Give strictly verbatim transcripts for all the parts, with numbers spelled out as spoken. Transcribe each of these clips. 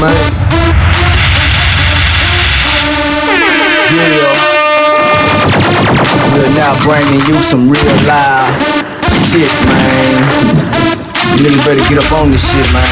man. Yeah. We're now bringing you some real live shit, man. Niggas better get up on this shit, man.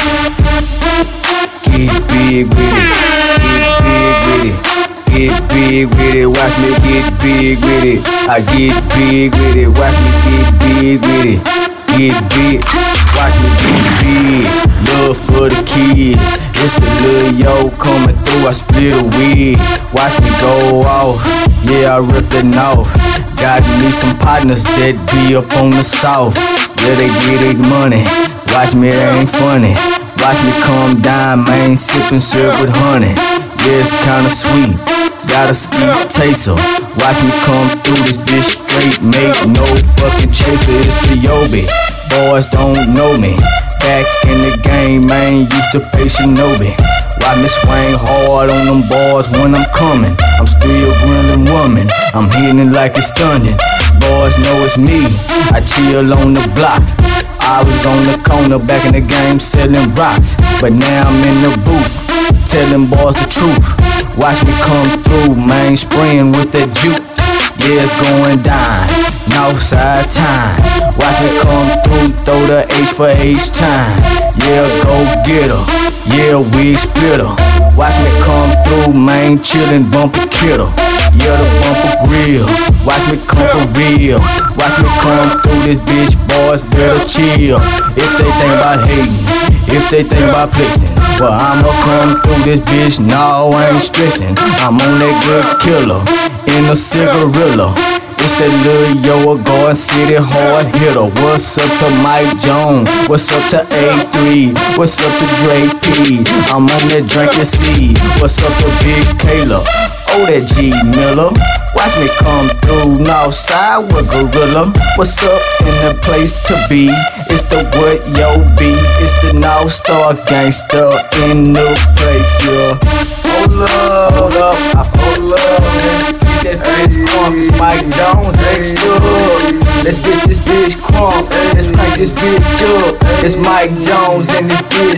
Get big with it. Get big with it. Get big with it. Watch me get big with it. I get big with it. Watch me get big with it. Get big. Watch me get big. Love for the kids. It's the little yo coming through. I split a wig. Watch me go off. Yeah, I ripped it off. Got me some partners that be up on the south. Yeah, they get their money. Watch me, it ain't funny. Watch me come down, man, sippin' syrup with honey. Yeah, it's kinda sweet. Got a sweet taster. Watch me come through this bitch straight. Make no fucking chaser. It's the Yobi. Boys don't know me. Back in the game, man, used to pay Shinobi. Watch me swing hard on them bars when I'm coming. I'm still grilling woman. I'm hitting it like it's stunning. Boys know it's me. I chill on the block. I was on the corner back in the game selling rocks. But now I'm in the booth telling boys the truth. Watch me come through, man, spraying with that juke. Yeah, it's going down, Northside time. Watch me come through, throw the H for H time. Yeah, go get her. Yeah, we split her. Watch me come through, man, chillin', bumper kidder. Yeah, the bumper grill. Watch me come for real. Watch me come through this bitch, boys better chill. If they think about hating, if they think about flexing, well, I'ma come through this bitch, no, I ain't stressing. I'm on that good killer, in a cigarilla. It's that little yo, a Garden City hard hitter. What's up to Mike Jones? What's up to A three? What's up to Dre P? I'm on that drinking C. What's up to Big Kayla? Oh, that G Miller. Watch me come through Northside with Gorilla. What's up in the place to be? It's the what yo be. It's the North Star gangster in the place, yeah. Hold up, hold up, I hold up, man. Get that bitch crunk, it's Mike Jones, next up. Let's get this bitch crunk, let's crank this bitch up. It's Mike Jones and this bitch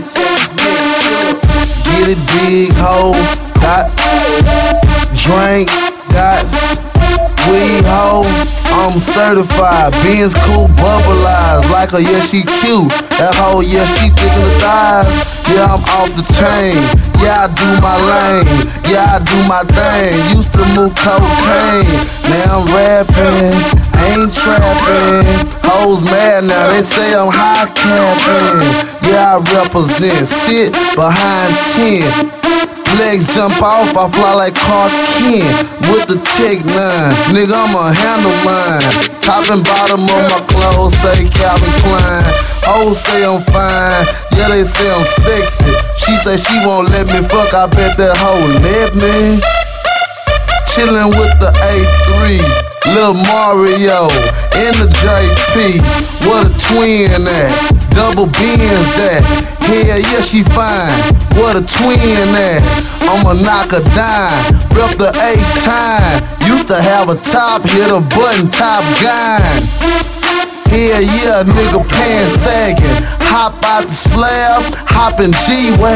Get it big, ho, got drink, got weed, ho. I'm certified, Benz cool, bubbleized like a yeah she cute. That hoe yeah she thick in the thighs. Yeah I'm off the chain. Yeah I do my lane. Yeah I do my thing. Used to move cocaine. Now I'm rapping, ain't trapping. Hoes mad now, they say I'm high capping. Yeah I represent, sit behind ten. Legs jump off, I fly like Clark Kent with the Tech nine. Nigga, I'ma handle mine. Top and bottom of my clothes say Calvin Klein. Hoes say I'm fine, yeah they say I'm sexy. She say she won't let me fuck, I bet that hoe let me. Chillin' with the A three, Lil Mario in the J P. What a twin at, double Benz that. Hell yeah, she fine. What a twin at. I'ma knock her down. Rep the H time. Used to have a top, hit a button, top gun. Hell yeah, nigga pants sagging. Hop out the slab, hop in G-Way.